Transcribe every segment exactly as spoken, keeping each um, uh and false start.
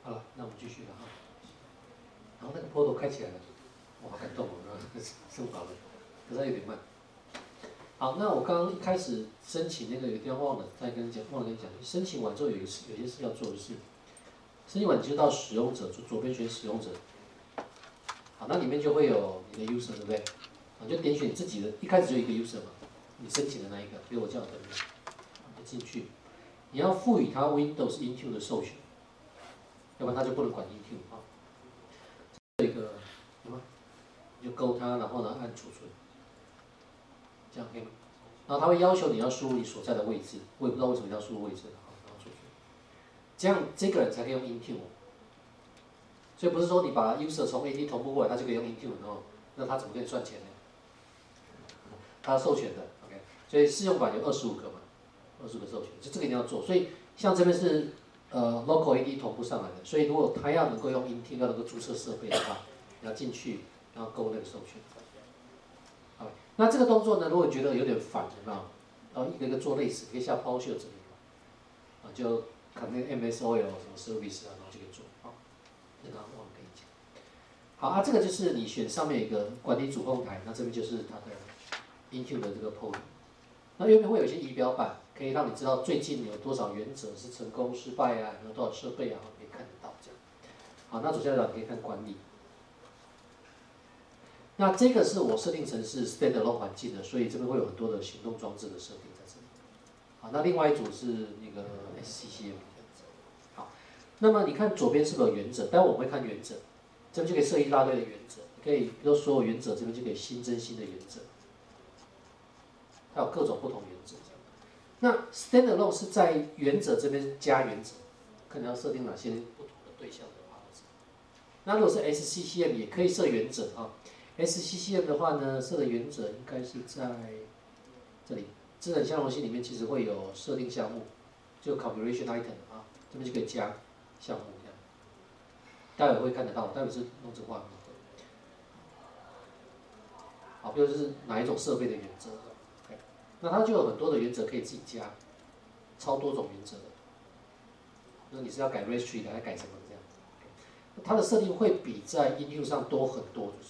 好了，那我们继续了哈。然后那个 portal 开起来了，我好感动哦，升华了，可是它有点慢。好，那我刚刚一开始申请那个有地方忘了再跟你讲，忘了跟你讲，申请完之后有一事有些事要做的是，申请完你就到使用者，就左边选使用者。好，那里面就会有你的 user 对不对？啊，就点选自己的，一开始就一个 user 嘛，你申请的那一个，比如我叫等等，就进去，你要赋予它 Windows Intune 的授权，要不然它就不能管 Intune 啊。这个什么？你就勾它，然后呢按储存，这样可以吗？然后它会要求你要输入你所在的位置，我也不知道为什么要输入位置，好，然后储存，这样这个人才可以用 Intune。所以不是说你把 user 从 A D 同步过来，他就可以用 Intune 哦，那他怎么可以赚钱呢？他授权的 ，OK， 所以试用版有二十五个嘛，二十个授权，就这个一定要做。所以像这边是呃 local A D 同步上来的，所以如果他要能够用 Intune， 要能够注册设备的话，你要进去，然后勾那个授权。好，那这个动作呢，如果你觉得有点烦，有没有？然后一个一个做类似，可以下 PowerShell 这里嘛，啊，就 Connect M S O L 什么 Service 啊，然后就可以做。好，那刚刚忘了跟你讲。好啊，这个就是你选上面一个管理主控台，那这边就是它的 Intune 的这个 portal。那右边会有一些仪表板，可以让你知道最近有多少原则是成功、失败啊，有多少设备啊，可以看得到这样。好，那左下角你可以看管理。那这个是我设定成是 standalone 环境的，所以这边会有很多的行动装置的设定在这里。好，那另外一组是那个 S C C M 这样子。好，那么你看左边是不是有原则？待会我们会看原则，这边就可以设一大堆的原则，你可以比如说所有原则这边就可以新增新的原则，它有各种不同原则这样。那 standalone 是在原则这边加原则，看你要设定哪些不同的对象的 policy。那如果是 S C C M 也可以设原则啊。S C C M 的话呢，设的原则应该是在这里，智能相容性里面其实会有设定项目，就 configuration item 啊，这边就可以加项目这样。待会会看得到，待会是弄这个画面。好，比如就是哪一种设备的原则，那它就有很多的原则可以自己加，超多种原则的。那你是要改 registry 的，还改什么这样？它的设定会比在 Intune 上多很多，就是。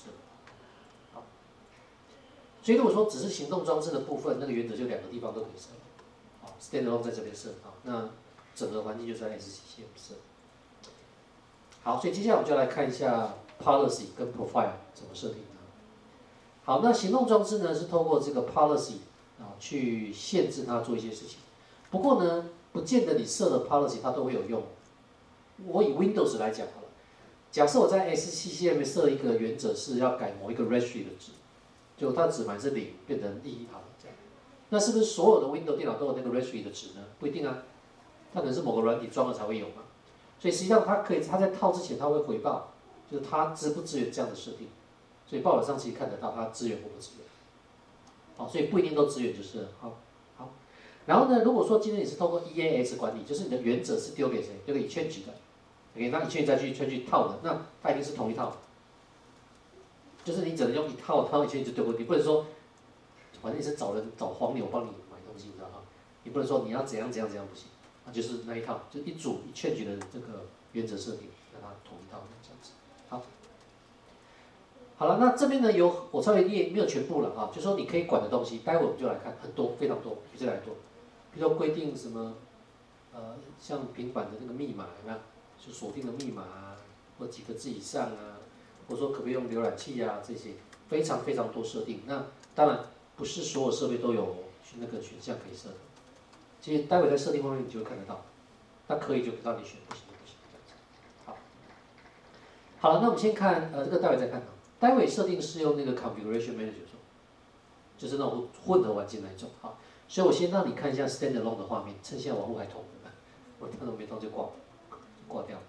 所以如果说只是行动装置的部分，那个原则就两个地方都可以设。好 ，standalone 在这边设，好，那整个环境就在 S C C M 设。好，所以接下来我们就来看一下 policy 跟 profile 怎么设定它。好，那行动装置呢是透过这个 policy 啊去限制它做一些事情。不过呢，不见得你设的 policy 它都会有用。我以 Windows 来讲好了，假设我在 S C C M 设一个原则是要改某一个 registry 的值。就它值满是零，变成一好了这样，那是不是所有的 Windows 电脑都有那个 registry 的值呢？不一定啊，它可能是某个软体装了才会有嘛。所以实际上它可以，它在套之前它会回报，就是它支不支援这样的设定。所以报表上其实看得到它支援或不支援。好，所以不一定都支援就是了。好，好。然后呢，如果说今天你是透过 E A S 管理，就是你的原则是丢给谁？丢给 change 的 ，OK， 那 change 再去 change 套的，那它一定是同一套。就是你只能用一套，套一圈就对不对？你不能说，反正你是找人找黄牛帮你买东西，你知道吗？你不能说你要怎样怎样怎样不行，那就是那一套，就一组一圈举的这个原则设定，让它同一套这样子。好，好了，那这边呢有我稍微列没有全部了啊，就说你可以管的东西，待会我们就来看很多非常多，比这来多，比如说规定什么，呃，像平板的那个密码有没有？就锁定的密码啊，或几个字以上啊。或者说可不可以用浏览器啊，这些非常非常多设定。那当然不是所有设备都有那个选项可以设的。其实待会在设定方面你就会看得到，那可以就让你选，不行就不行这样子。好，好了，那我们先看呃这个待会再看。待会设定是用那个 configuration manager 做，就是那种混合环境那一种。好，所以我先让你看一下 standalone 的画面，趁现在网络还通，我看到没通就挂，挂掉。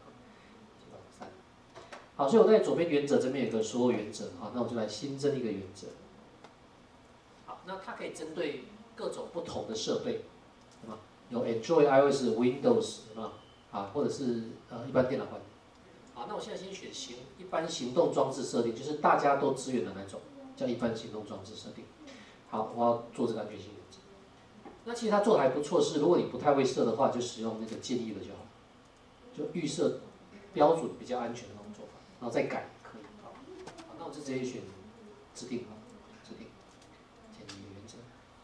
好，所以我在左边原则这边有个所有原则，好，那我就来新增一个原则。好，那它可以针对各种不同的设备，对吗？有 Android、iOS、Windows， 对吗？啊，或者是呃一般电脑环境。好，那我现在先选行一般行动装置设定，就是大家都支援的那种，叫一般行动装置设定。好，我要做这个安全性原则。那其实它做的还不错，是如果你不太会设的话，就使用那个建议的就好，就预设。 标准比较安全的那种做法，然后再改可以。好，好，那我就直接选制定啊，制定建立一个原则。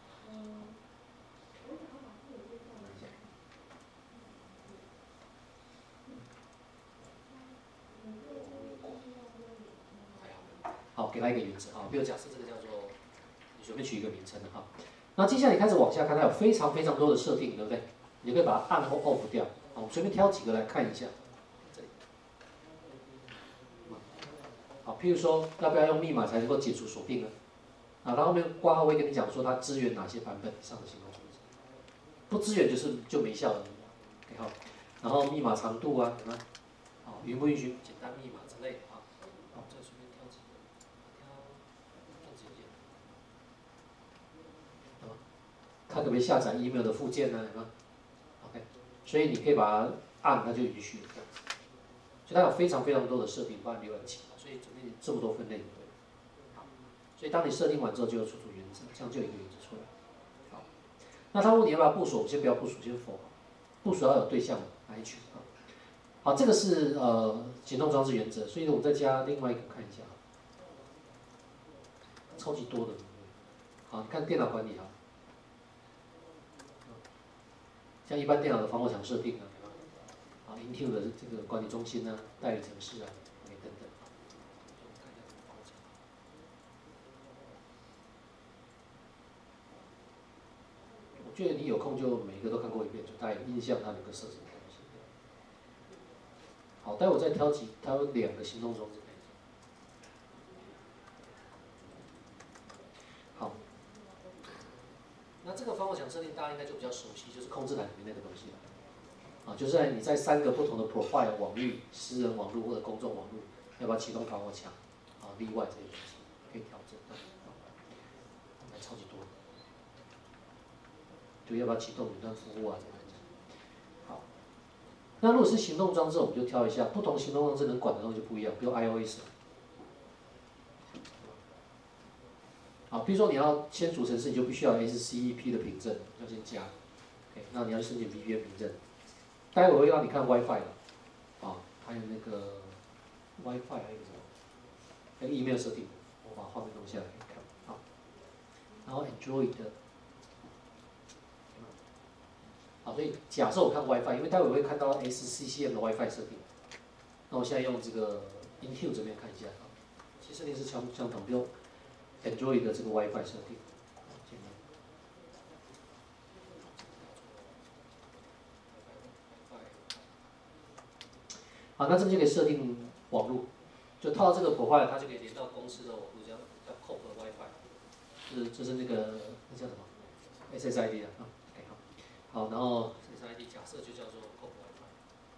好，给它一个原则啊，比如假设这个叫做，你随便取一个名称的哈。那接下来你开始往下看，它有非常非常多的设定，对不对？你可以把它按或 off 掉。好，我们随便挑几个来看一下。这里。好，譬如说要不要用密码才能够解除锁定呢？啊，它后面挂号会跟你讲说它支援哪些版本以上的行动装置，不支援就是就没效了。OK 好，然后密码长度啊，有没有？好，允不允许简单密码之类的啊？好，这随便挑几个，挑这几件，好吧？看可不可以下载 email 的附件呢？有没有 ？OK， 所以你可以把它按，它就允许了这样子。所以它有非常非常多的设定，包含浏览器，所以这边这么多分类。所以当你设定完之后，就有输出原则，这样就有一个原则出来。好，那他问你要不要部署，我们先不要部署，先否。部署要有对象哪一群啊？好，这个是呃行动装置原则，所以我们再加另外一个看一下，超级多的。好，你看电脑管理啊，像一般电脑的防火墙设定啊，啊 ，Intune 的这个管理中心啊，代理程式啊，等等。我觉得你有空就每一个都看过一遍，就大概有印象它能够设置的东西。好，待会再挑几，它有两个行动装置。好，那这个防火墙设定大家应该就比较熟悉，就是控制台里面那个东西了。啊，就是在你在三个不同的 profile 网域、私人网络或者公众网络，要不要启动防火墙？啊，例外这些东西可以调整。还超级多。就要不要启动云端服务啊？这样子。好，那如果是行动装置，我们就挑一下，不同行动装置能管的东西就不一样，比如 iOS。好，比如说你要先组程式，你就必须要有 S C E P 的凭证，要先加。OK， 那你要申请 V P N 凭证。待会我会让你看 WiFi 的，啊，还有那个 WiFi 还有什么？那个 email 设定，我把画面弄下来给你看。好，然后 Android 的。好，所以假设我看 WiFi， 因为待会我会看到 S C C M 的 WiFi 设定。那我现在用这个 Intune 这边看一下啊，其实设定是相相同，比如 Android 的这个 WiFi 设定。好，那这边就可以设定网络，就套到这个 profile， 它就可以连到公司的网络，叫叫 Corp 的 WiFi， 就是这是那个那叫什么 S S I D 啊，啊 ，OK 好，好，然后 S S I D 假设就叫做 Corp WiFi，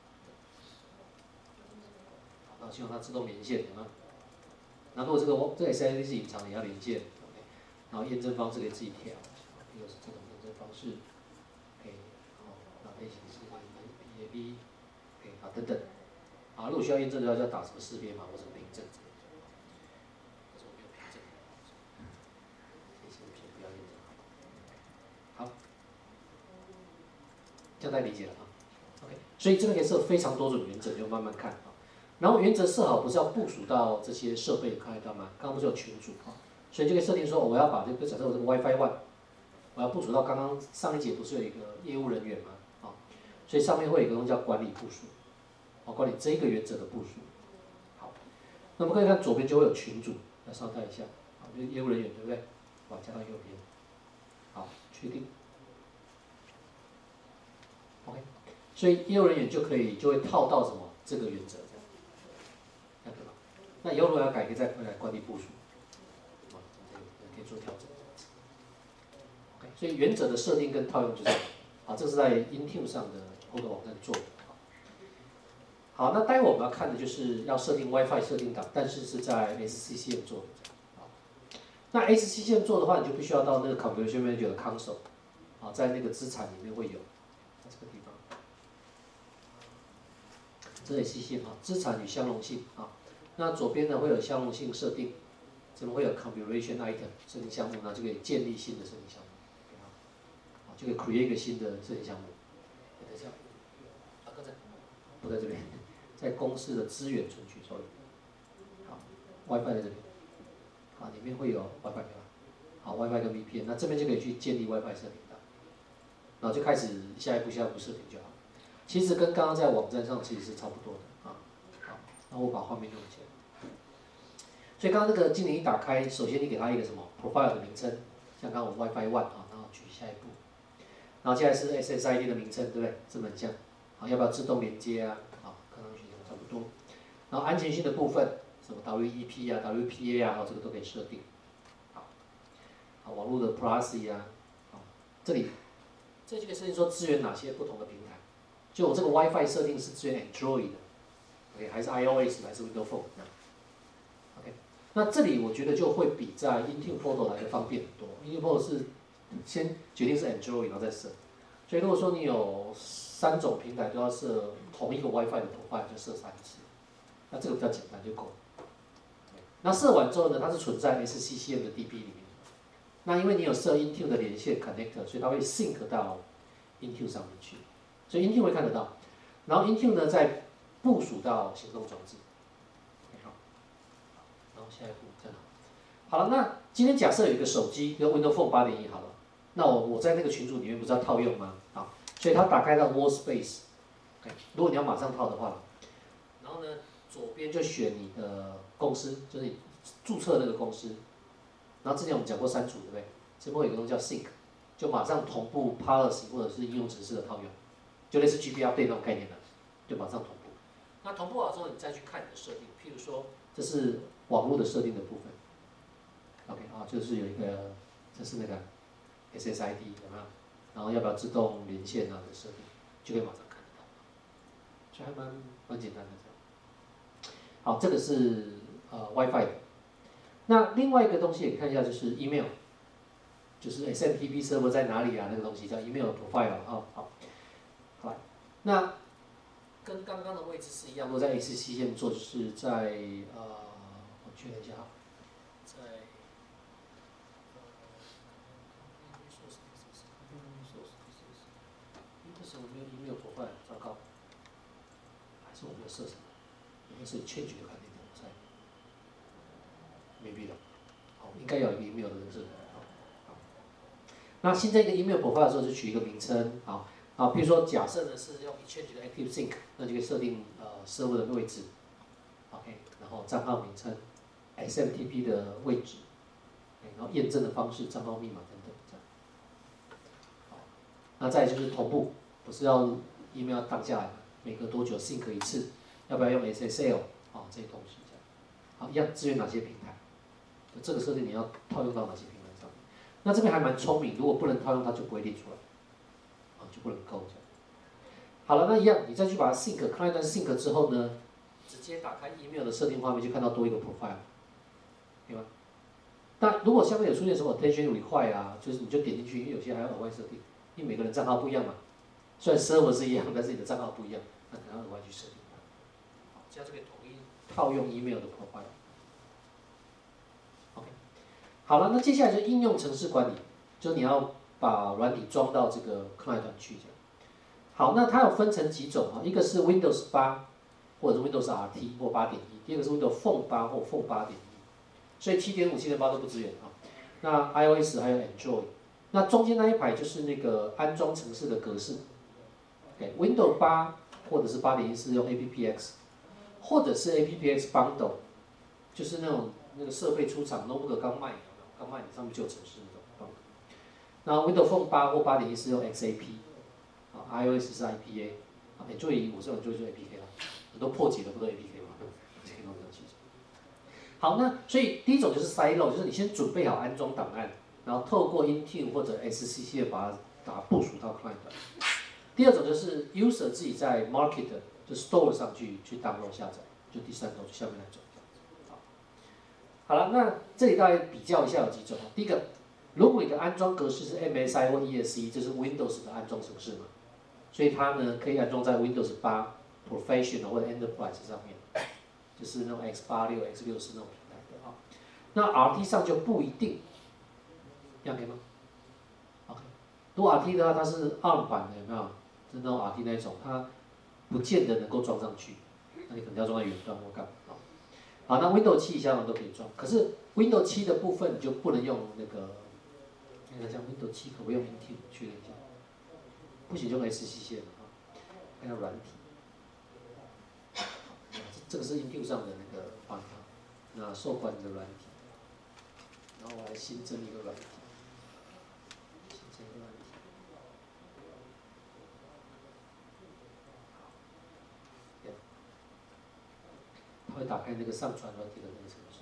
好，那希望它自动连线，有没有？那如果这个这个 S S I D 是隐藏的，也要连线 ，OK， 然后验证方式可以自己调，比如是这种验证方式 ，OK， 好，那类型是 P A B， OK， 好，等等。啊，如果需要验证的话，就要打什么识别码或者凭证之类的。但是我没有凭证，可以先先不要验证。好，这样大家理解了啊 ？OK， 所以这个可以设非常多种原则，就慢慢看啊。然后原则设好，不是要部署到这些设备，看得到吗？刚刚不是有群组啊？所以就可以设定说，我要把这个假设我这个 WiFi one， 我要部署到刚刚上一节不是有一个业务人员吗？啊，所以上面会有一个东西叫管理部署。好，管理这一个原则的部署。好，那我们可以看左边就会有群组，来稍待一下，好，就是业务人员对不对？好，加到右边，好，确定。OK， 所以业务人员就可以就会套到什么这个原则这样，看对吧？那以后如果要改，可以再回来管理部署，啊，可以做调整。OK， 所以原则的设定跟套用就是，啊，这是在 Intune 上的后头网站做的。好，那待会我们要看的就是要设定 WiFi 设定档，但是是在 S C C M 做的。好，那 S C C M 做的话，你就必须要到那个 Configuration Manager 的 Console， 啊，在那个资产里面会有，在这个地方，这里 C C M 啊，资产与相容性啊。那左边呢会有相容性设定，这边会有 Configuration Item 设定项目，那就可以建立新的设定项目，啊，就可以 create 一个新的设定项目。等一下，啊，刚才不在这边。 在公司的资源存取，sorry，好 ，WiFi 在这边，啊，里面会有 WiFi 对吧？好 ，WiFi 跟 V P N， 那这边就可以去建立 WiFi 设定的，然后就开始下一步下一步设定就好。其实跟刚刚在网站上其实是差不多的啊。好，那我把画面用起来。所以刚刚那个经理一打开，首先你给他一个什么 profile 的名称，像刚刚我 WiFi one 啊，然后取下一步，然后接下来是 S S I D 的名称，对不对？这么很像。好，要不要自动连接啊？好，看上去差不多。然后安全性的部分，什么 W E P 啊、W P A 啊，这个都可以设定。好，好，网络的 Privacy 啊，好，这里这几个设定说支援哪些不同的平台。就我这个 WiFi 设定是支援 Android 的 ，OK， 还是 iOS 还是 Windows Phone 这样 ，OK。那这里我觉得就会比在 Intune Photo 来的方便很多。Intune Photo 是先决定是 Android， 然后再设。所以如果说你有三种平台都要设同一个 WiFi 的 profile， 就设三次。那这个比较简单就够了。那设完之后呢，它是存在 S C C M 的 D B 里面。那因为你有设 Intune 的连线 connector， 所以它会 sync 到 Intune 上面去。所以 Intune 会看得到，然后 Intune 呢再部署到行动装置。好，然后下一步再好。好了，那今天假设有一个手机跟 Windows Phone 八点一好了，那我我在那个群组里面不是要套用吗？好，所以它打开到 Workspace， 如果你要马上套的话，然后呢左边就选你的公司，就是你注册那个公司，然后之前我们讲过删除对不对？这边有一个东西叫 Sync， 就马上同步 Policy 或者是应用程式的套用。就类似 G P Update 那种概念的，就马上同步。那同步好之后，你再去看你的设定，譬如说，这是网络的设定的部分。OK 啊，就是有一个，这是那个 S S I D 有没有？然后要不要自动连线啊的设定，就可以马上看得到。所以还蛮蛮简单的这样。好，这个是呃 WiFi 的。那另外一个东西也看一下，就是 email， 就是 S M T P server 在哪里啊？那个东西叫 email profile 啊，好。好，那跟刚刚的位置是一样，如果在 S C C M 做，就是在呃，我确认一下哈，在呃，这时候我没有 email profile， 糟糕，还是我没有设什么？应该是 change 就看那个，我猜，没必要，好，应该有一个 email 的人设，好，好，那新增一个 email profile 的时候，就取一个名称，好。啊，比如说假设呢是用 exchange 的 Active Sync， 那就可以设定呃 server 的位置 ，OK， 然后账号名称 ，S M T P 的位置，然后验证的方式、账号密码等等这样。好，那再就是同步，不是要 email 当下来，每隔多久 sync 一次，要不要用 S S L 啊这些东西这样。好，一样支援哪些平台？这个设定你要套用到哪些平台上面？那这边还蛮聪明，如果不能套用，它就不会列出来。就不能够这样。好了，那一样，你再去把它 sync， 看一段 sync 之后呢，直接打开 email 的设定画面，就看到多一个 profile， 对吧？那如果下面有出现什么 attention require 啊，就是你就点进去，因为有些还要额外设定，因为每个人账号不一样嘛。虽然 server 是一样，但是你的账号不一样，那可能要额外去设定它。好，这样就可以统一套用 email 的 profile。OK， 好了，那接下来就是应用程式管理，就是你要把软体装到这个 client 端去，这样。好，那它有分成几种啊？一个是 Windows 八，或者是 Windows R T 或八点一，第二个是 Windows Phone 八或 Phone 八点一，所以七点五、七点八都不支援啊。那 iOS 还有 Android， 那中间那一排就是那个安装程式的格式。Okay, Windows 八或者是八点一是用 A P P X， 或者是 A P P X Bundle， 就是那种那个设备出厂 notebook 刚卖，刚卖你上面就有程式那种。那 Windows Phone 八或八点一是用 X A P， 啊 iOS 是 I P A， 啊 Android 我这种就是 A P K 了，很多破解的不都 A P K 吗？这个都比较清楚。好，那所以第一种就是 silo， 就是你先准备好安装档案，然后透过 Intune 或者 S C C 把它把它部署到 client。第二种就是 user 自己在 market 就 store 上去去 download 下载，就第三种就下面来走。好，好了，那这里大概比较一下有几种。第一个。如果你的安装格式是 M S I 或 E S E， 这是 Windows 的安装程式嘛，所以它呢可以安装在 Windows 八 Professional 或者 Enterprise 上面，就是那种 X 八六、X 六十那种平台的啊。那 R T 上就不一定，这样可以吗 ？OK， 如果 R T 的话，它是 A R M 版的，有没有？是那种 R T 那种，它不见得能够装上去。 那你可能要装在远端或干嘛啊。好，那 Windows 七以下都可以装，可是 Windows 七的部分你就不能用那个，那个像 Windows 七可不可以用 Intune 确认一下？不行就用 S C C 线了啊，看下软体。这个是 Intune 上的那个方法，那受管理的软体，然后我来新增一个软体，新增一个软体。它会打开那个上传软体的那个程式。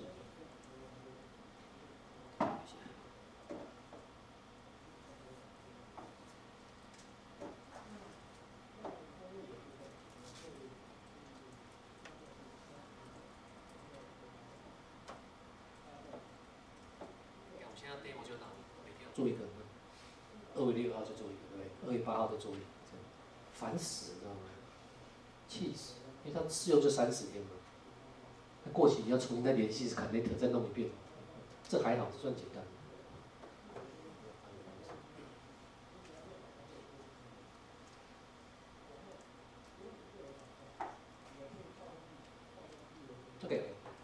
我现在 demo 就拿每天要做一个，二月六号就做一个，对不对？二月八号就做一个，烦死，你知道吗？气死！因为它试用就三十天嘛。过期你要重新再联系 connector 再弄一遍，这还好，这算简单。OK，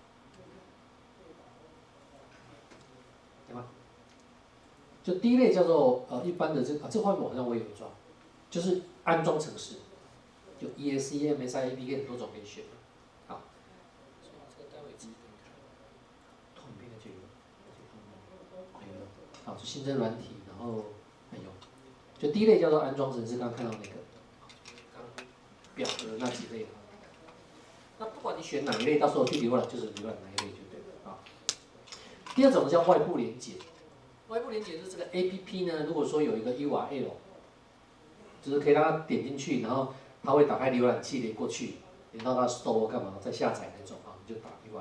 对吗？就第一类叫做呃一般的这啊这个画面好像我也有装，就是安装程式，就 E S C M S I A P K 很多种可以选。好，这个待会自己看。同一遍的这个，没有。好，就新增软体，然后没有。就第一类叫做安装程式，刚刚看到那个，刚表格那几类。那不管你选哪一类，到时候去浏览就是浏览哪一类就对了啊。第二种叫外部连接，外部连接就是这个 A P P 呢，如果说有一个 U R L， 就是可以让它点进去，然后它会打开浏览器连过去，连到它 Store 干嘛再下载那种啊，你就打 U R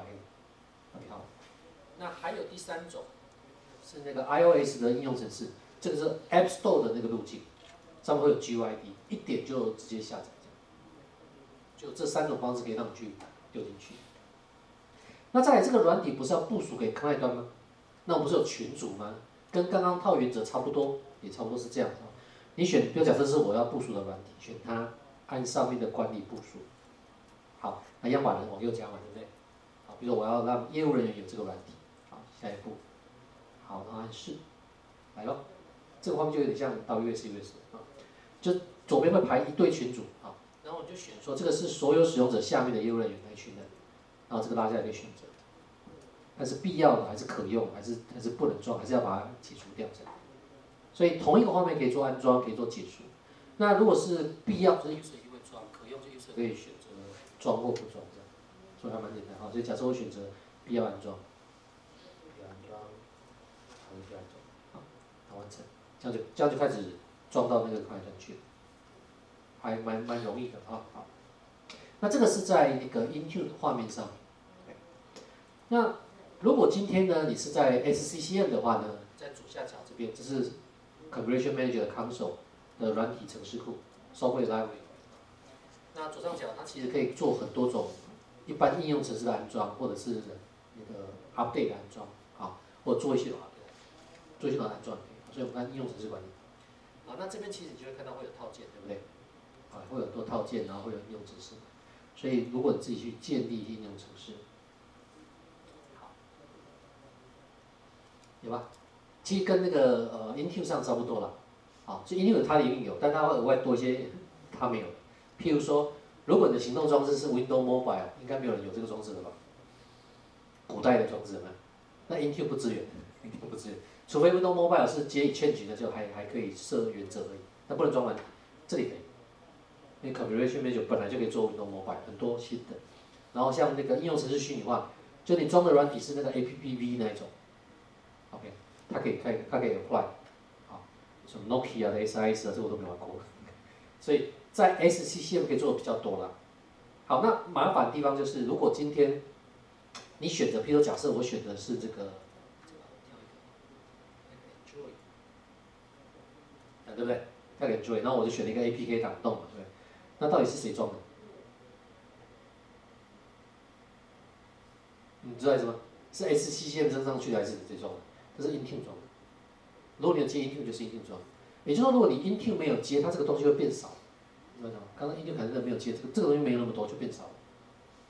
L。好，那还有第三种是那个 iOS 的应用程式，这个是 App Store 的那个路径，上面会有 G U I D， 一点就直接下载。就这三种方式可以让你去丢进去。那再来，这个软体不是要部署给 client 端吗？那我们不是有群组吗？跟刚刚套原则差不多，也差不多是这样。你选，比如假设是我要部署的软体，选它，按上面的管理部署。好，那一样把人往右加嘛，对不对？好，比如说我要让业务人员有这个软体，好，下一步，好，然后按是，来咯，这个画面就有点像到 U S U S 啊，就左边会排一堆群组啊。然后我就选说这个是所有使用者下面的业务人员来群的，然后这个拉下来可以选择，它是必要的还是可用，还是还是不能装，还是要把它解除掉这样。所以同一个画面可以做安装，可以做解除。那如果是必要，就是 user 一定会装，可用就 user 可以选择装或不装这样，所以还蛮简单哈。所以假设我选择必要安装，必要安装，好，必要安装，好，好完成，这样就这样就开始装到那个快端去了。还蛮蛮容易的啊，好。那这个是在那个 Intune 的画面上。那如果今天呢，你是在 S C C M 的话呢，在左下角这边，这是 Configuration Manager 的 Console 的软体程式库 Software Library。那左上角它其实可以做很多种一般应用程式的安装，或者是那个 Update 的安装，啊，或者做一些 Update， 做一些安装。所以我们看应用程式管理。好，那这边其实你就会看到会有套件，对不对？啊，会有很多套件，然后会有应用程式，所以如果你自己去建立应用程式，好，有吧？其实跟那个呃 Intune 上差不多了，啊，所以 Intune 它一定有，但它会额外多一些它没有的。譬如说，如果你的行动装置是 Windows Mobile， 应该没有人有这个装置的吧？古代的装置有没有？那 Intune 不支援 ，Intune 不支援，除非 Windows Mobile 是接 change 的，就还还可以设原则而已，那不能装软体，这里可以。因为 Configuration Manager 本来就可以做 Windows Mobile 很多新的，然后像那个应用程式虚拟化，就你装的软体是那个 A P P V 那一种 ，OK， 它可以它它可以 apply， 好，什么 Nokia 的 S I S 啊，这我都没玩过，所以在 S C C M 可以做的比较多啦。好，那麻烦的地方就是，如果今天你选择，譬如假设我选的是这个，对不对？跳个 Enjoy， 然后我就选了一个 A P K 档动嘛，对不对？那到底是谁装的？你知道意思吗？是 S C C M 升上去的还是谁装的？这是 Intune 装的。如果你有接 Intune， 就是 Intune 装。也就是说，如果你 Intune 没有接，它这个东西会变少。你知道吗？刚刚 Intune 可能没有接，这个这个东西没有那么多，就变少了。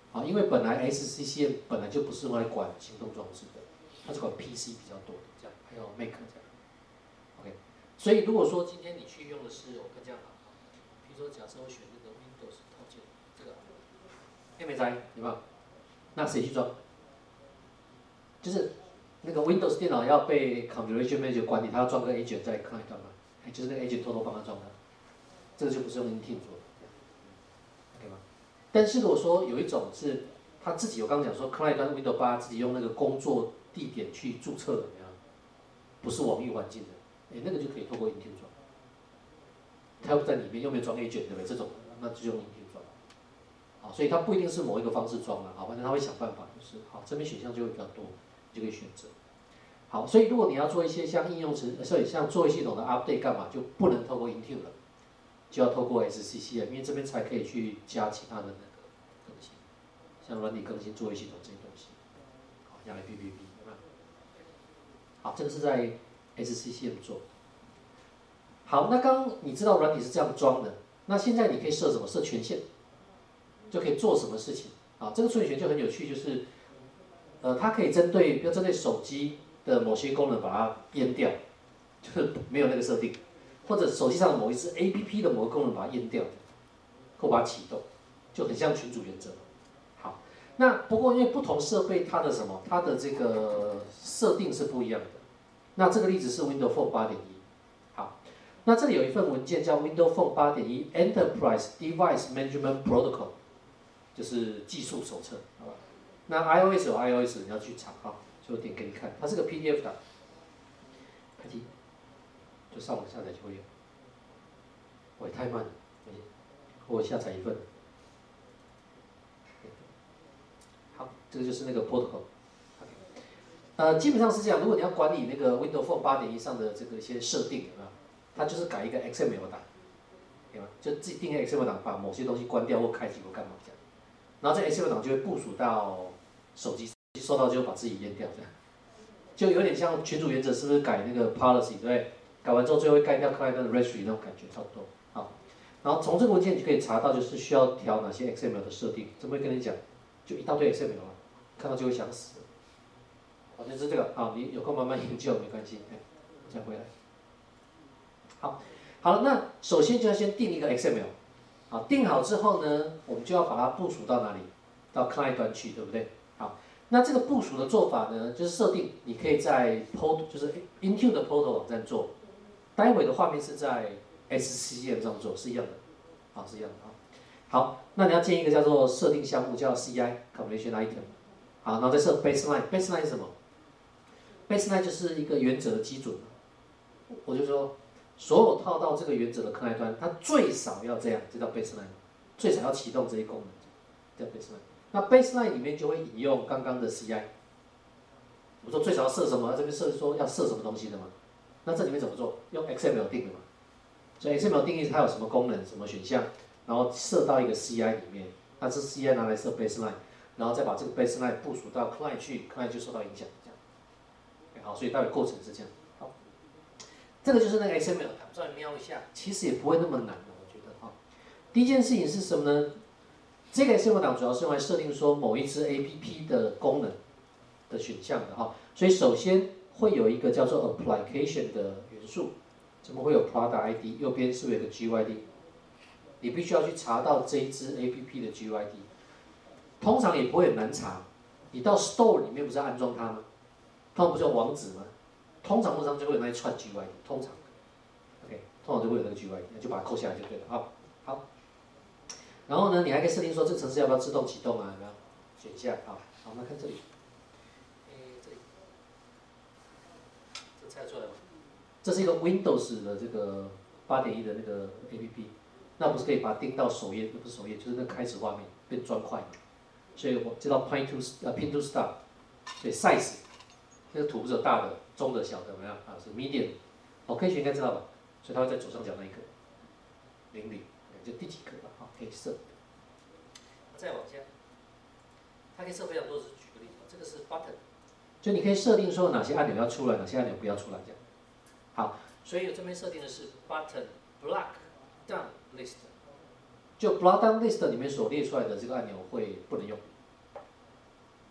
啊，因为本来 S C C M 本来就不是用来管行动装置的，它是管 P C 比较多的这样，还有 Mac 这样。OK， 所以如果说今天你去用的是我看这样好，比如说假设我选这个 Windows 套件这个 M S I 有没有？那谁去装？就是那个 Windows 电脑要被 Configuration Manager 管理，它要装个 agent 在 client 端嘛，就是那个 agent 偷偷帮他装的，这个就不是用 Intune 做的 ，OK 吗？但是如果说有一种是他自己，我刚刚讲说 client 端 Windows 八自己用那个工作地点去注册的，怎么样？不是网域环境的，哎，那个就可以透过 Intune 装，它又在里面又没有装 agent 对不对？这种那就用 Intune 装，好，所以它不一定是某一个方式装了，好，反正他会想办法，就是好，这边选项就会比较多。就可以选择。好，所以如果你要做一些像应用程，所以像作业系统的 update 干嘛，就不能透过 Intune 了，就要透过 S C C M， 因为这边才可以去加其他的那个更新，像软体更新、作业系统这些东西。好，像 A P P P 有没有？好，这个是在 S C C M 做。好，那刚刚你知道软体是这样装的，那现在你可以设什么？设权限，就可以做什么事情？啊，这个处理权就很有趣，就是。呃，它可以针对，比如针对手机的某些功能把它阉掉，就是没有那个设定，或者手机上的某一支 A P P 的某个功能把它阉掉，或把它启动，就很像群组原则。好，那不过因为不同设备它的什么，它的这个设定是不一样的。那这个例子是 Windows Phone 八点一。好，那这里有一份文件叫 Windows Phone 八点一 Enterprise Device Management Protocol， 就是技术手册，好吧？那 iOS 有 iOS， 你要去查啊，就点给你看，它是个 P D F 档，开机，就上网下载就会有。我也太慢了，我下载一份。好，这个就是那个 protocol。呃，基本上是这样，如果你要管理那个 Windows Phone 八点一上的这个一些设定，有没有？它就是改一个 X M L 档，对吗？就自己定个 X M L 档，把某些东西关掉或开启或干嘛这样，然后这 X M L 档就会部署到手机。收到就把自己淹掉，这样就有点像群组原则，是不是改那个 policy， 对不对？改完之后最后会盖掉 client 的 registry 那种感觉，差不多。好，然后从这个文件你就可以查到，就是需要调哪些 X M L 的设定，怎么会跟你讲？就一大堆 X M L 啊，看到就会想死。好，就是这个啊，你有空慢慢研究没关系，哎，再回来。好，好了，那首先就要先定一个 X M L， 好，定好之后呢，我们就要把它部署到哪里？到 client 端去，对不对？好。那这个部署的做法呢，就是设定，你可以在 Port， 就是 Intune 的 Portal 网站做，待会的画面是在 S C C M 上做，是一样的，好，是一样的啊。好，那你要建一个叫做设定项目，叫 C I Configuration Item， 好，然后再设 Baseline，Baseline 是什么 ？Baseline 就是一个原则的基准，我就说，所有套到这个原则的 client 端，它最少要这样，这叫 Baseline， 最少要启动这一功能，叫 Baseline。那 baseline 里面就会引用刚刚的 C I， 我说最少要设什么？这边设说要设什么东西的嘛？那这里面怎么做？用 X M L 定的嘛？所以 X M L 定义它有什么功能、什么选项，然后设到一个 C I 里面，那这 C I 拿来设 baseline， 然后再把这个 baseline 部署到 client 去 ，client 就受到影响，这样。好，所以大概过程是这样。好，这个就是那个 X M L， 不知道你瞄一下，其实也不会那么难的，我觉得哈。第一件事情是什么呢？这个 X M L 档主要是用来设定说某一支 A P P 的功能的选项的哈，所以首先会有一个叫做 application 的元素，怎么会有 product I D？ 右边是不是有个 G U I D？ 你必须要去查到这一支 A P P 的 G U I D， 通常也不会很难查，你到 Store 里面不是安装它吗？通常不是有网址吗？通常通常就会有那一串 G U I D， 通常 ，OK， 通常就会有那个 G U I D， 那就把它扣下来就对了啊。好。然后呢，你还可以设定说这个程式要不要自动启动啊？有没有？选项啊？好，我们看这里，诶，这里，这猜得出来吗？这是一个 Windows 的这个 八点一 的那个 A P P， 那不是可以把它钉到首页？不是首页，就是那开始画面变砖块，所以我知道 Pin to 呃 Pin to Start， 所以 size 那个图不是有大的、中的、小的，有没有？啊，是 medium， 哦，可以学应该知道吧？所以它会在左上角那一个，零零，就第几个吧？好，可以设。再往下，它可以设非常多，只是举个例子，这个是 button， 就你可以设定说哪些按钮要出来，哪些按钮不要出来，这样。好，所以这边设定的是 button block down list， 就 block down list 里面所列出来的这个按钮会不能用，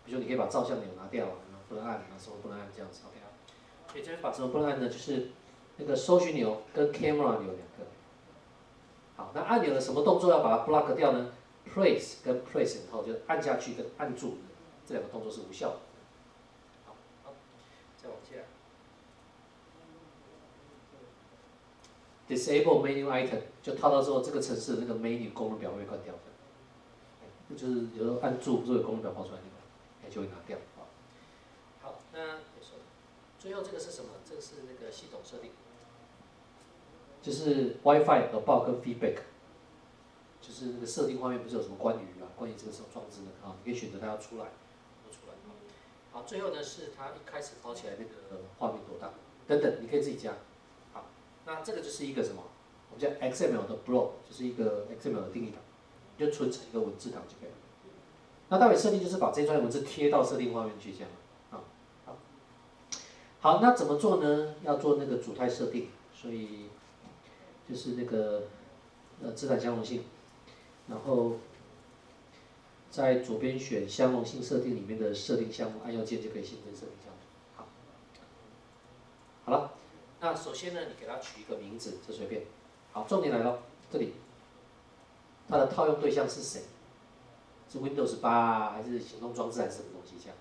比如说你可以把照相钮拿掉，不能按，啊什么不能按这样子 ，OK 啊。所以这边把什么不能按呢？就是那个搜寻钮跟 camera 钮两个。好，那按钮的什么动作要把它 block 掉呢 ？Press 跟 press 然后就按下去跟按住这两个动作是无效的。好，好，再往下。Disable menu item 就套到之后，这个程式的那个 menu 功能表会被关掉的。就是有时候按住，就有功能表跑出来那个，哎就会拿掉。好，那最后这个是什么？这个是那个系统设定，就是 WiFi about 跟 feedback， 就是那个设定画面不是有什么关于啊，关于这个什么装置的啊，你可以选择它要出来，不出来。好，最后呢是它一开始跑起来那个画面多大，等等，你可以自己加。好，那这个就是一个什么？我们叫 X M L 的 block， 就是一个 X M L 的定义档。就存成一个文字档就可以了。那待会设定就是把这段文字贴到设定画面去，这样啊。好，好，那怎么做呢？要做那个主态设定，所以就是那个呃资产相容性，然后在左边选相容性设定里面的设定项目，按右键就可以新增设定项目。好，好了，那首先呢，你给它取一个名字，这随便。好，重点来了，这里。它的套用对象是谁？是 Windows 八啊，还是行动装置，还是什么东西这样？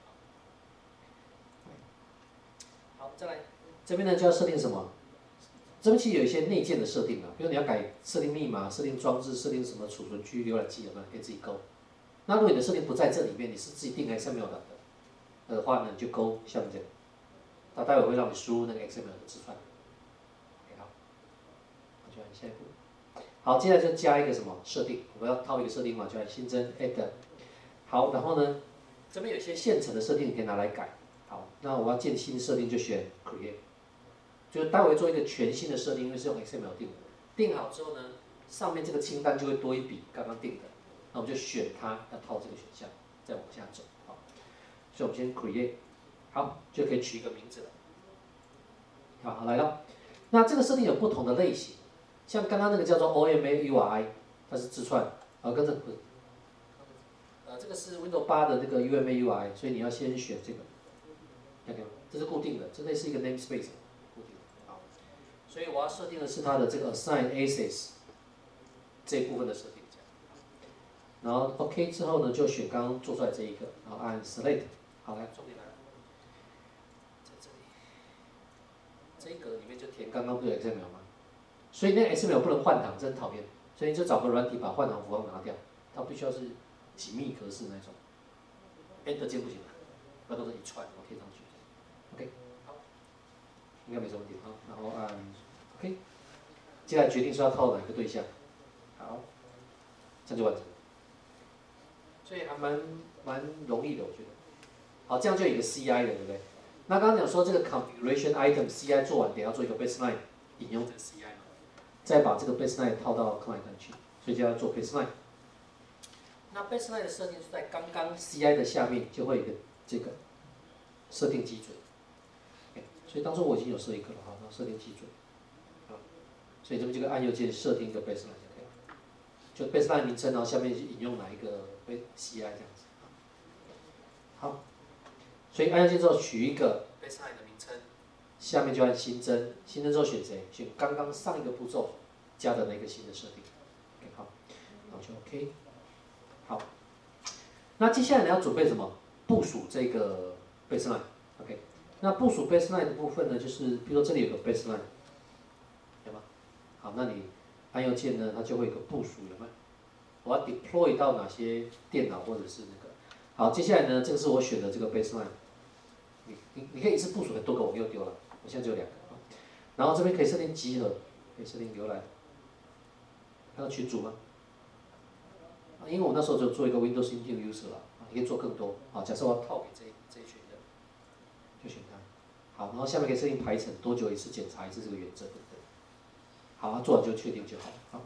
好，再来，这边呢就要设定什么？这边其实有一些内建的设定啊，比如你要改设定密码、设定装置、设定什么储存区、浏览器，有没有？可以自己勾。那如果你的设定不在这里面，你是自己定 X M L 的的话呢，你就勾像这个，它待会会让你输入那个 X M L 的字串。OK， 好，我就按下一步。好，接下来就加一个什么设定？我们要套一个设定嘛，就按新增 add。好，然后呢，这边有一些现成的设定你可以拿来改。好，那我要建新设定就选 create， 就是待会做一个全新的设定，因为是用 X M L 定的。定好之后呢，上面这个清单就会多一笔刚刚定的，那我们就选它，要套这个选项，再往下走。好，所以我们先 create， 好，就可以取一个名字了。好，来了。那这个设定有不同的类型。像刚刚那个叫做 O M A U R I， 它是字串，啊，跟着不是，呃，这个是 Windows 八的那个 U M A U R I， 所以你要先选这个，看见吗？这是固定的，这类似一个 namespace， 固定的，好，所以我要设定的是它的这个 assign access 这一部分的设定，然后 OK 之后呢，就选刚刚做出来这一个，然后按 Select， 好，来，重点来了，在这里，这一格里面就填刚刚不是 X M L 吗？所以那个 X M L 不能换行，真讨厌。所以你就找个软体把换行符号拿掉，它必须要是紧密格式那种。Enter 键不行，那都是一串，我贴上去。OK， 好，应该没什么问题啊。然后按 OK， 接下来决定说要套哪个对象。好，这样就完成了。所以还蛮蛮容易的，我觉得。好，这样就有一个 C I 了，对不对？那刚刚讲说这个 configuration item C I 做完，得要做一个 baseline 引用这个 C I。再把这个 baseline 套到 client 去，所以就要做 baseline。那 baseline 的设定是在刚刚 C I 的下面就会有一个这个设定基准，所以当初我已经有设一个了哈，那设定基准，所以这边就按右键设定一个 baseline 就可以了，就 baseline 名称，然后下面引用哪一个 C I 这样子。好，所以按右键之后取一个 baseline 的名称。下面就按新增，新增之后选谁？选刚刚上一个步骤加的那个新的设定。OK， 好，然后就 OK。好，那接下来你要准备什么？部署这个 baseline。OK， 那部署 baseline 的部分呢，就是比如说这里有个 baseline， 有吗？好，那你按右键呢，它就会有个部署，有没有？我要 deploy 到哪些电脑或者是那个？好，接下来呢，这个是我选的这个 baseline。你你你可以一次部署很多个，我又丢了。我现在只有两个，然后这边可以设定集合，可以设定浏览，看到群组吗？因为我那时候就做一个 Windows Intune User 了，你可以做更多。好，假设我要套给这这一群人，就选它。好，然后下面可以设定排程，多久一次检查一次这个原则等等。好，做完就确定就好。好，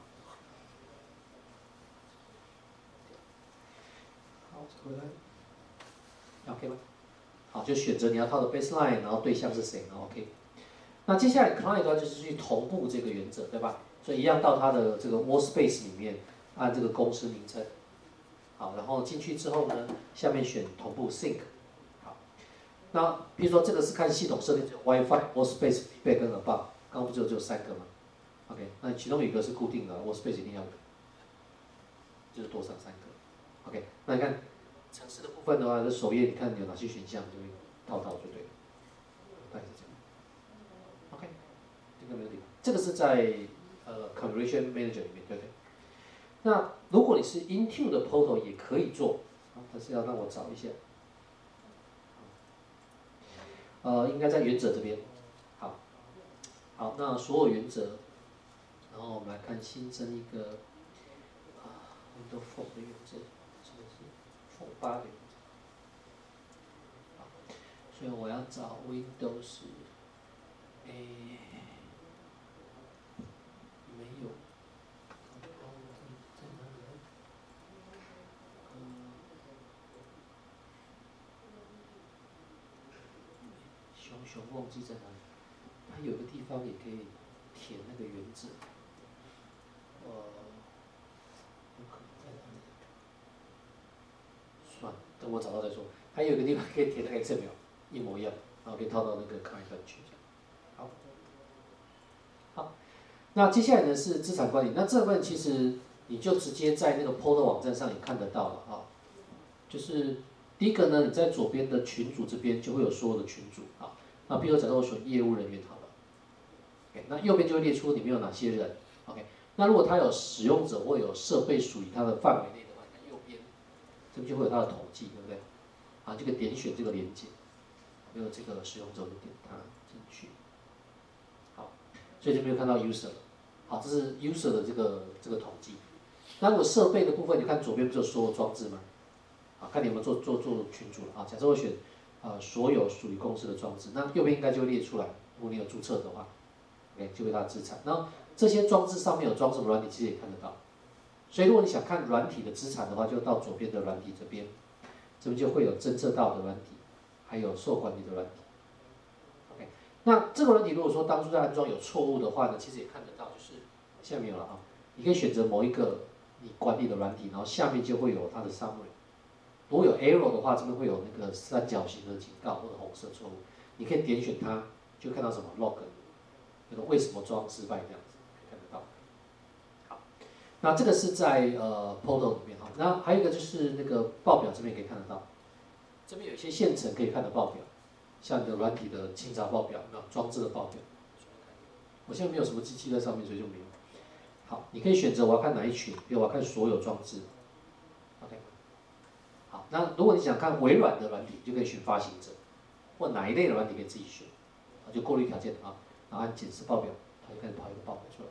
好，回来 ，OK 吗？好，就选择你要套的 baseline， 然后对象是谁，然后 OK。那接下来 client 端就是去同步这个原则，对吧？所以一样到它的这个 workspace 里面，按这个公司名称， 好，然后进去之后呢，下面选同步 sync。好，那比如说这个是看系统设定，就 WiFi、Workspace、Feedback 跟 Above，刚刚不就只有三个吗 ？OK， 那其中有一个是固定的 ，Workspace 一定要有，就是多上三个。OK， 那你看程式的部分的话，这首页你看有哪些选项，就会套到就对了，大概是这样。OK， 这个没有问题。这个是在呃 Configuration Manager 里面，对不对？那如果你是 Intune 的 Portal 也可以做，但是要让我找一下。呃，应该在原则这边。好，好，那所有原则，然后我们来看新增一个啊 Windows Form 的原则，这个是 Form 八的原则。好，所以我要找 Windows， 诶，没有。熊熊忘记在哪里，它有个地方也可以填那个原则，呃，有可能在哪里？算了，等我找到再说。它有个地方可以填那个 X M L， 一模一样，然后可以套到那个 client 去。好，好，那接下来呢是资产管理，那这份其实你就直接在那个 Portal 网站上也看得到了啊，就是第一个呢，你在左边的群组这边就会有所有的群组啊。那比如假设我选业务人员好了 ，OK， 那右边就会列出里面有哪些人 ，OK。那如果它有使用者或有设备属于它的范围内的话，那右边这边就会有它的统计，对不对？啊，这个点选这个连接，没有这个使用者就点它进去，好，所以这边看到 user 了，好，这是 user 的这个这个统计。那如果设备的部分，你看左边不是有所有装置吗？啊，看你有没有做做做群组了啊。假设我选呃所有属于公司的装置，那右边应该就会列出来。如果你有注册的话 ，OK 就会它的资产。然后这些装置上面有装什么软体，其实也看得到。所以如果你想看软体的资产的话，就到左边的软体这边，这边就会有侦测到的软体，还有受管理的软体。OK， 那这个软体如果说当初在安装有错误的话呢，其实也看得到，就是下面有了啊，你可以选择某一个你管理的软体，然后下面就会有它的 summary。如果有 error 的话，这边会有那个三角形的警告或者红色错误，你可以点选它，就看到什么 log， 那个为什么装失败这样子，可以看得到。好，那这个是在呃 Portal 里面哈，那还有一个就是那个报表这边可以看得到，这边有一些现成可以看的报表，像你的软体的清查报表，那装置的报表。我现在没有什么机器在上面，所以就没有。好，你可以选择我要看哪一群，比如我要看所有装置。OK。好，那如果你想看微软的软体，就可以选发行者，或哪一类的软体可以自己选，啊，就过滤条件啊，然后按检视报表，它就开始跑一个报表出来。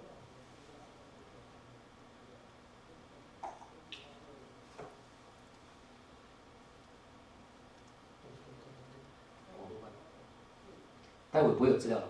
待会不会有资料了，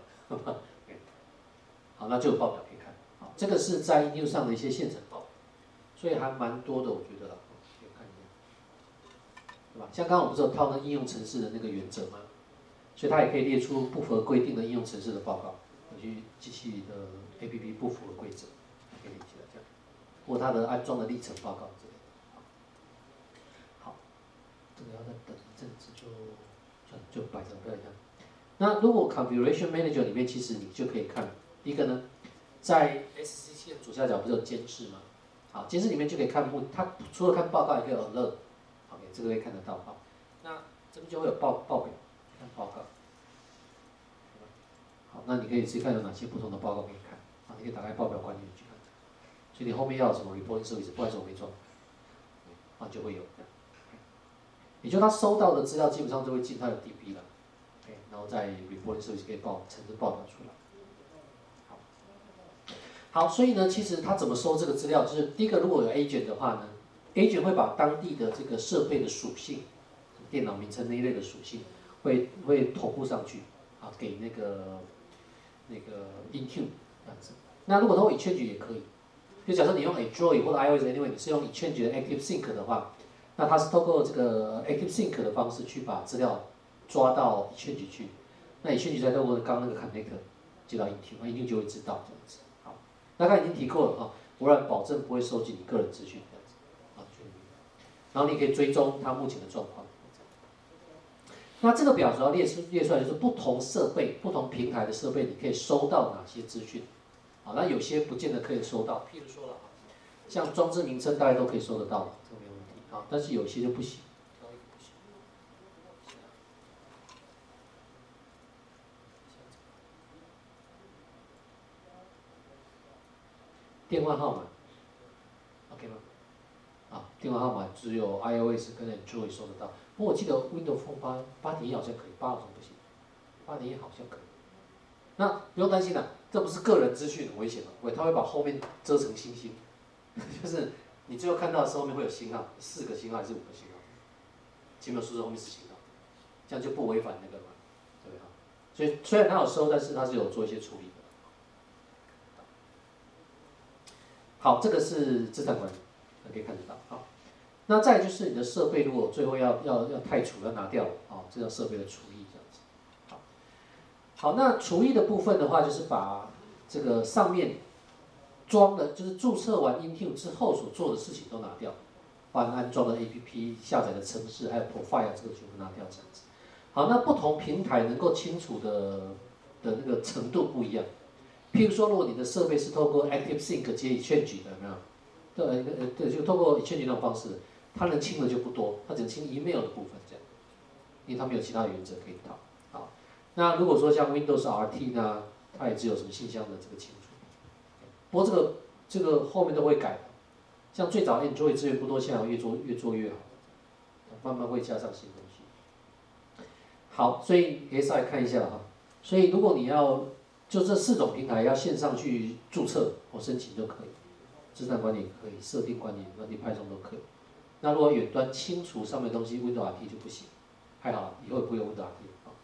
好，那就有报表可以看。好，这个是在 Intune 上的一些现成报表，所以还蛮多的，我觉得啦，可以看一下，对吧？像刚刚我不是有套那应用程式的那个原则吗？所以它也可以列出不符合规定的应用程式的报告，有些机器的 A P P 不符合规则，可以列起来这样，或它的安装的历程报告之类的。好，这个要再等一阵子就算了，就摆着不要这样。那如果 Configuration Manager 里面，其实你就可以看，第一个呢，在 S C C 的左下角不是有监视吗？好，监视里面就可以看目，它除了看报告，也可以 alert，OK， 这个可以看得到哈。那这边就会有报报表，看报告。好，那你可以自己看有哪些不同的报告可以看，啊，你可以打开报表管理去看。所以你后面要有什么 reporting service， 不好意思我没装，啊就会有。也就他收到的资料基本上都会进他的 D B 了。然后在 reporting service 可以报程式报表出来。好，好，所以呢，其实他怎么收这个资料？就是第一个，如果有 agent 的话呢 ，agent 会把当地的这个设备的属性、电脑名称那一类的属性，会会同步上去，啊，给那个那个 Intune 这样子。那如果通过 exchange 也可以，就假设你用 Android 或者 iOS anyway， 你是用 exchange 的 Active Sync 的话，那它是透过这个 Active Sync 的方式去把资料抓到 exchange 去，那 exchange 再透过刚刚那个 connector 接到 Intune， 那 Intune 就会知道这样子。好，那刚才已经提过了哈，微软保证不会收集你个人资讯这样子。好， 然后你可以追踪它目前的状况。那这个表主要列出列出来就是不同设备、不同平台的设备，你可以收到哪些资讯。啊，那有些不见得可以收到，譬如说了，像装置名称大家都可以收得到，这个没有问题啊，但是有些就不行。电话号码 ，OK 吗？啊，电话号码只有 iOS 跟 Android 收得到。不过我记得 Windows Phone 八八点一好像可以，八好像不行，八点一好像可以。那不用担心啦，这不是个人资讯，很危险的，会它会把后面遮成星星，就是你最后看到的是后面会有星号，四个星号还是五个星号，前面有数字，后面是星号，这样就不违反那个嘛，对吧？所以虽然它有收，但是它是有做一些处理的。好，这个是资产管理，可以看得到。好，那再来就是你的设备，如果最后要要要汰除要拿掉，啊，这叫设备的除役这样子。好，好，那除役的部分的话，就是把这个上面装的，就是注册完 Intune 之后所做的事情都拿掉，包含安装的 A P P、下载的程式，还有 profile 这个全部拿掉这样子。好，那不同平台能够清除的的那个程度不一样。譬如说，如果你的设备是透过 ActiveSync 接 Exchange 的，有没有？对，呃，对，就透过 Exchange 那种方式，它能清的就不多，它只能清 email 的部分这样，因为它没有其他的原则可以套。好，那如果说像 Windows R T 呢，它也只有什么信箱的这个清除。不过这个这个后面都会改，像最早 Android 资源不多，现在越做越做越好，慢慢会加上新东西。好，所以可以稍微看一下哈。所以如果你要就这四种平台要线上去注册或申请就可以，资产管理可以，设定管理、软体派送都可以。那如果远端清除上面的东西 ，Windows R T 就不行。还好，以后也不会有 Windows R T 啊。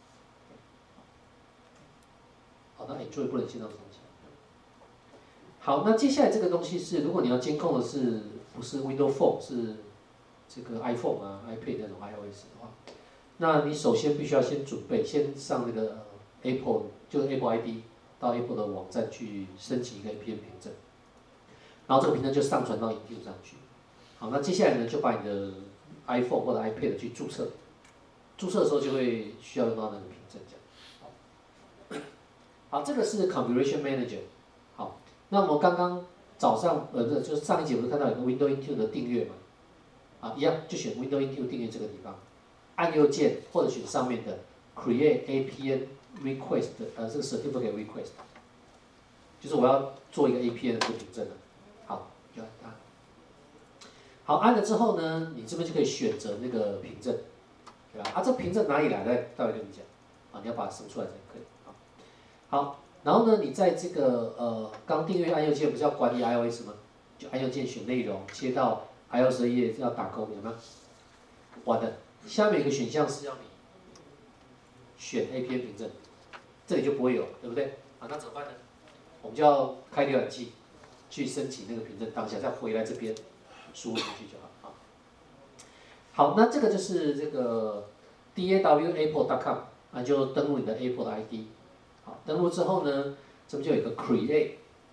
好，那 Android 不能线上申请。好，那接下来这个东西是，如果你要监控的是不是 Windows Phone， 是这个 iPhone 啊、iPad 那种 iOS 的话，那你首先必须要先准备，先上那个 Apple。就是 Apple I D 到 Apple 的网站去申请一个 A P N 凭证，然后这个凭证就上传到 Intune 上去。好，那接下来呢，就把你的 iPhone 或者 iPad 去注册，注册的时候就会需要用到那个凭证这样。好，好，这个是 Configuration Manager。好，那我们刚刚早上呃，就是上一节不是看到有个 Windows Intune 的订阅嘛？啊，一样就选 Windows Intune 订阅这个地方，按右键或者选上面的 Create A P N。request 呃，这个 certificate request， 就是我要做一个 A P N 的这个凭证了。好，就按它。好，按了之后呢，你这边就可以选择那个凭证，对吧？啊，这凭证哪里来的？待会跟你讲。啊，你要把它生出来才可以。好，好，然后呢，你在这个呃刚订阅按右键不是要管理 iOS 吗？就按右键选内容，切到 iOS 的页要打勾，有没有？完了，下面有一个选项是要你选 A P N 凭证。这里就不会有，对不对？啊，那怎么办呢？我们就要开浏览器去申请那个凭证，当下再回来这边输入进去就好。啊，好，那这个就是这个 D A W apple dot com 啊，就登录你的 Apple 的 I D。好，登录之后呢，这边就有一个 Create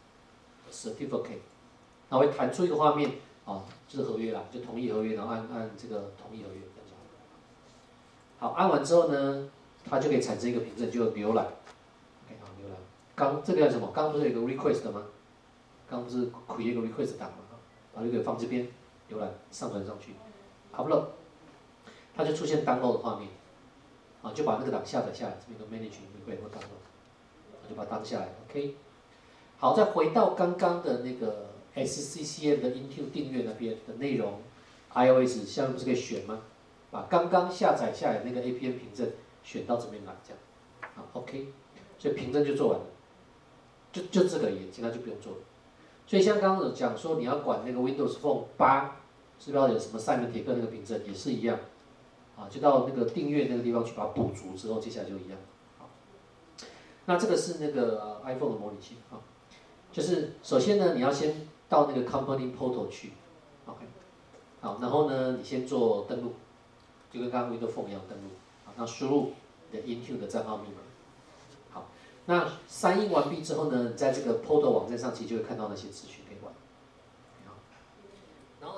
Certificate， 它会弹出一个画面啊，就是合约啦，就同意合约，然后按按这个同意合约，这样就好。好，按完之后呢，它就可以产生一个凭证，就浏览。刚这个叫什么？刚刚不是有一个 request 吗？刚刚不是 create 一个 request 档吗？把这个放这边，浏览上传上去 ，upload， 它就出现 download 的画面，啊，就把那个档下载下来，这边一个 manage request 或 download， 就把它当下来 ，OK。好，再回到刚刚的那个 S C C M 的 Intune 订阅那边的内容 ，iOS 下面不是可以选吗？把刚刚下载下来那个 A P N 凭证选到这边来，这样，好 ，OK， 所以凭证就做完了。就就这个而已，其他就不用做了。所以像刚刚有讲说你要管那个 Windows Phone 八，是不是要有什么赛门铁克那个凭证也是一样，啊，就到那个订阅那个地方去把它补足之后，接下来就一样。好，那这个是那个 iPhone 的模拟器啊，就是首先呢，你要先到那个 Company Portal 去 ，OK， 好，然后呢，你先做登录，就跟刚刚 Windows Phone 一样登录，好，那输入你的 Intune 的账号密码。那删印完毕之后呢，在这个 Portal 网站上，其实就会看到那些资讯可以玩。然后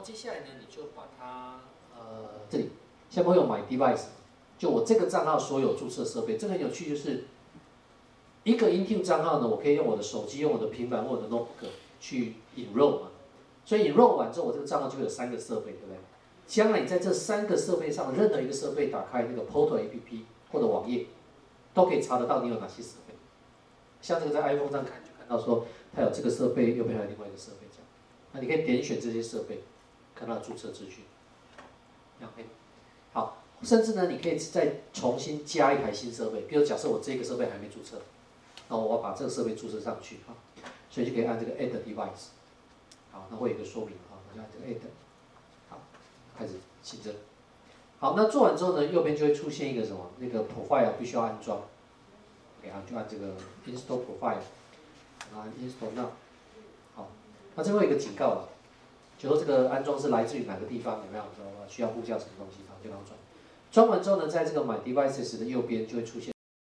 后接下来呢，你就把它呃这里下面会有 My Device， 就我这个账号所有注册设备，这个很有趣，就是一个 Intune 账号呢，我可以用我的手机、用我的平板或者 notebook 去 enroll 嘛，所以 enroll 完之后，我这个账号就会有三个设备，对不对？将来你在这三个设备上任何一个设备打开那个 Portal A P P 或者网页，都可以查得到你有哪些设备。像这个在 iPhone 上看就看到说它有这个设备，右边还有另外一个设备这样。那你可以点选这些设备，看它的注册资讯。OK， 好，甚至呢，你可以再重新加一台新设备，比如假设我这个设备还没注册，那我要把这个设备注册上去啊，所以就可以按这个 Add Device。好，那会有一个说明啊，那就按这个 Add。好，开始新增。好，那做完之后呢，右边就会出现一个什么？那个 Profile 必须要安装。OK 啊，就按这个 Install Profile， 啊 Install Now。好，那这边有一个警告啊，就说这个安装是来自于哪个地方，有没有？知道吗？需要呼叫什么东西，好，就让它转。装完之后呢，在这个 My Devices 的右边就会出现。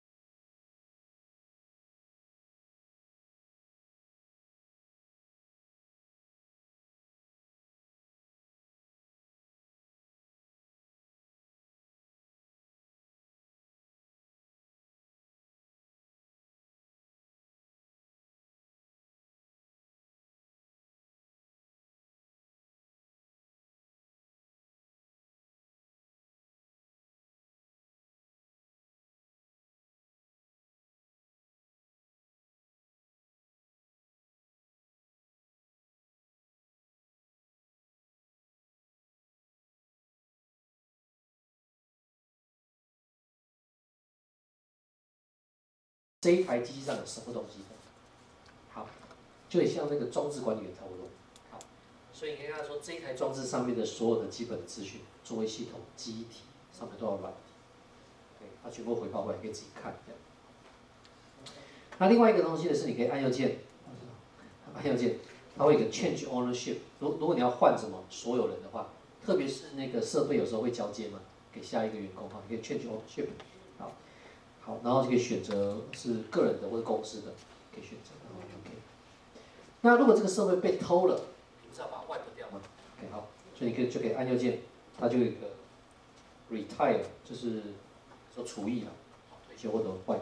这一台机器上有什么东西？好，就很像那个装置管理员差不多。好，所以你可以看到说，这一台装置上面的所有的基本的资讯，作为系统、记忆体上面都要软体，对，它全部回报过来，可以自己看这样。那另外一个东西呢，是你可以按右键，按右键，它会有一个 Change Ownership。如如果你要换什么所有人的话，特别是那个设备有时候会交接嘛，给下一个员工哈，你可以 Change Ownership。好。好，然后就可以选择是个人的或者公司的，可以选择。OK。那如果这个设备被偷了，你不是要把它 wipe 掉吗 ？OK， 好，所以你可以就可以按右键，它就有一个 retire， 就是说除役了，退休或者 wipe。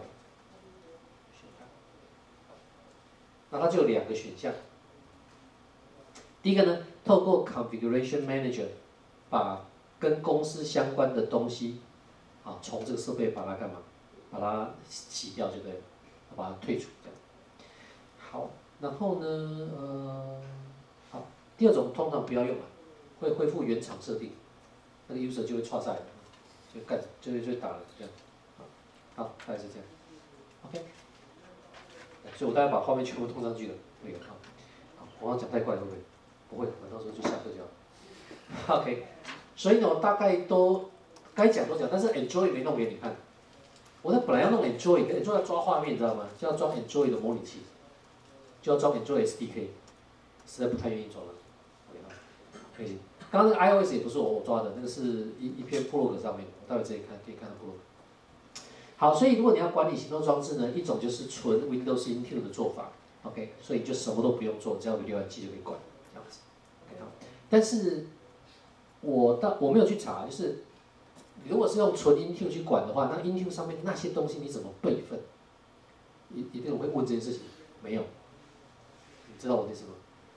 那它就有两个选项。第一个呢，透过 Configuration Manager 把跟公司相关的东西啊，从这个设备把它干嘛？把它洗掉就对了，把它退出这样。好，然后呢，呃，好，第二种通常不要用了，会恢复原厂设定，那个 user 就会错在，就干就会就会打了这样。好，好，大概是这样。OK， 所以我大概把画面全部通上去了，可以了啊。好，我刚讲太快会不会？不会，我到时候就下课就好。OK， 所以呢，我大概都该讲都讲，但是 Enjoy 没弄给你看。我那本来要弄 Enjoy，Enjoy 要抓画面，你知道吗？就要装 Enjoy 的模拟器，就要装 Enjoy S D K， 实在不太愿意装了。可以，刚刚那个 iOS 也不是我我抓的，那个是一一篇 blog 上面的，我待会自己看，可以看到 blog。好，所以如果你要管理行动装置呢，一种就是纯 Windows Intune 的做法 ，OK， 所以就什么都不用做，只要有浏览器就可以管，这样子。OK， 好，但是我到我没有去查，就是。如果是用纯 Intune 去管的话，那 Intune 上面那些东西你怎么备份？一一定会问这件事情，没有，你知道我的意思吗？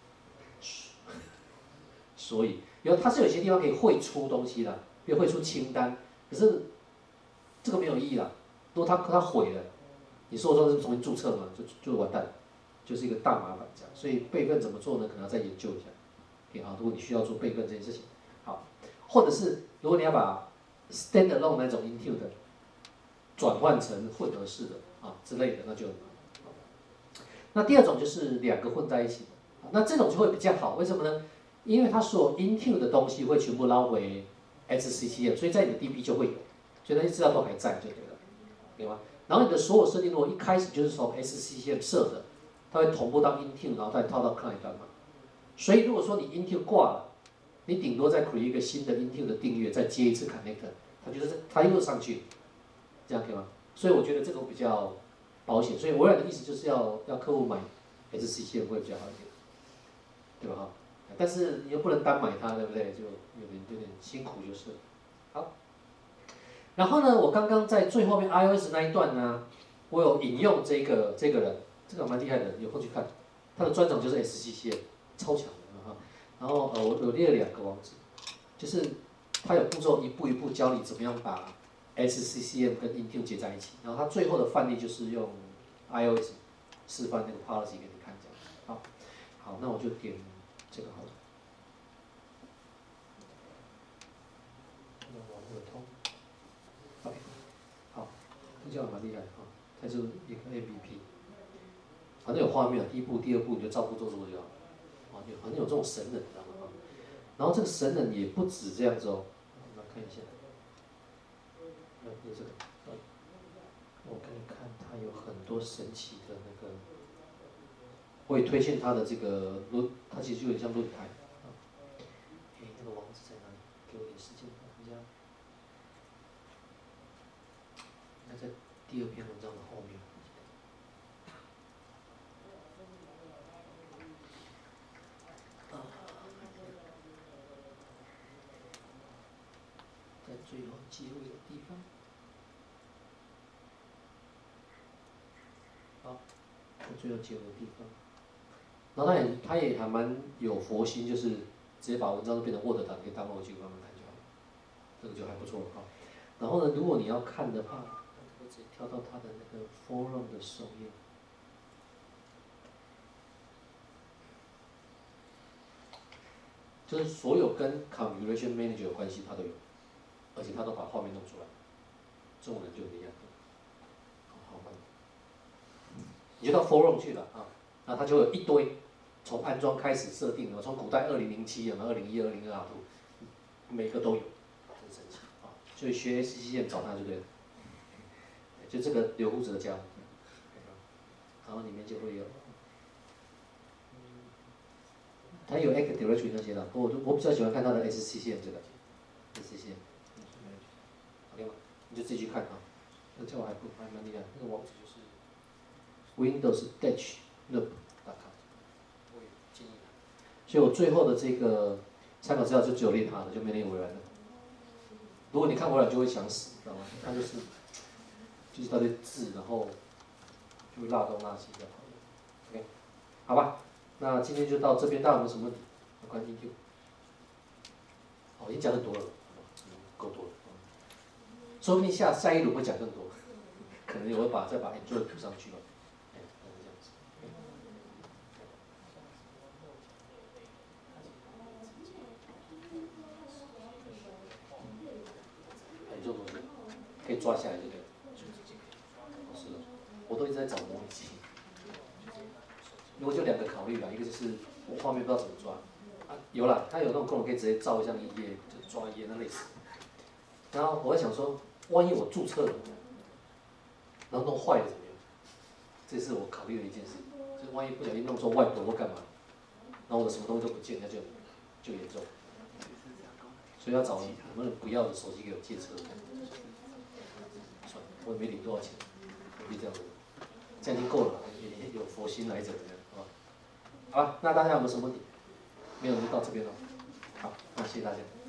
所以，有它是有些地方可以汇出东西的，比如汇出清单，可是这个没有意义啦。如果它它毁了，你说说是重新注册嘛，就就完蛋，就是一个大麻烦这样。所以备份怎么做呢？可能要再研究一下。OK 啊，如果你需要做备份这件事情，好，或者是如果你要把 standalone 那种 Intune 的转换成混合式的啊之类的，那就那第二种就是两个混在一起的，那这种就会比较好，为什么呢？因为它所有 Intune 的东西会全部捞回 S C C M， 所以在你的 D B 就会有，所以那些资料都还在就对了，对吗？然后你的所有设定如果一开始就是从 S C C M 设的，它会同步到 Intune， 然后再套到 client 端嘛。所以如果说你 Intune 挂了，你顶多再 create 一个新的 Intune 的订阅，再接一次 connector， 它就是它又上去，这样可以吗？所以我觉得这种比较保险。所以微软的意思就是要要客户买 S C C M 会比较好一点，对吧？哈， 但是你又不能单买它，对不对？就有点有点辛苦就是。好，然后呢，我刚刚在最后面 iOS 那一段呢，我有引用这个这个人，这个蛮厉害的，有空去看。他的专长就是 S C C M， 超强的哈。然后呃，我有列了两个网址，就是他有步骤一步一步教你怎么样把 S C C M 跟 Intune 接在一起。然后他最后的范例就是用 iOS 示范那个 policy 给你看这样。好，好，那我就点这个好了。网络通 ，OK， 好，这样蛮厉害的哈，它就是一个 M V P。反正有画面，第一步、第二步你就照步做做就好。啊，有反正有这种神人，知道吗？然后这个神人也不止这样子哦，我们来看一下，来，你这个，我给你看，它有很多神奇的那个，我也推荐它的这个论，它其实就有点像论坛。啊，哎，那个网址在哪里？给我点时间看一下。应该在第二篇文章的后面。在最后结尾的地方，好，在最后结尾的地方，然后他也他也还蛮有佛心，就是直接把文章都变成 Word 档，可以当逻辑慢慢看就好，这个就还不错了哈。然后呢，如果你要看的话，我直接跳到他的那个 Forum 的首页，就是所有跟 Configuration Manager 有关系，他都有，而且他都把画面弄出来，这种人就很厉害。好慢，你就到 Forum 去了啊，那它就有一堆从安装开始设定的，从古代二零零七有没有二零一、二零二 R 图，每个都有，很神奇啊。所以学 S C C M 找他就对了，就这个留胡子的家伙，然后里面就会有。它有 Active Directory 那些的，我我比较喜欢看它的 S C C M 这个 S C C M，OK 吗？你就自己去看啊。那这我还不还蛮厉害，那个网址就是 Windows Dash Noob 点 com， 我也建议。所以我最后的这个参考资料就只有列它的，就没列微软的。如果你看微软就会想死，知道吗？它就是就是一大堆字，然后就会拉东拉西的。OK， 好吧。那今天就到这边，大家有没有什么问题？关于 Intune， 哦，已经讲很多了，够多了。说不定下下一轮会讲更多，可能我会把再把 Android 补上去吧。哎，这样子。哎，这种东西可以抓下来，对不对？是的，我都一直在找模拟器。如果就两个考虑啦，一个就是我画面不知道怎么抓，啊，有啦，它有那种功能可以直接照一下一页，就抓一页那类似。然后我在想说，万一我注册了，然后弄坏了怎么样？这是我考虑的一件事，就是万一不小心弄错外国或干嘛，然后我的什么东西都不见，那就就严重。所以要找能不能不要的手机给我借车，算了，我也没领多少钱，何必这样子？这样已经够了，也有佛心来着，好吧？好吧，那大家有没有什么问题？没有就到这边了。好，那谢谢大家。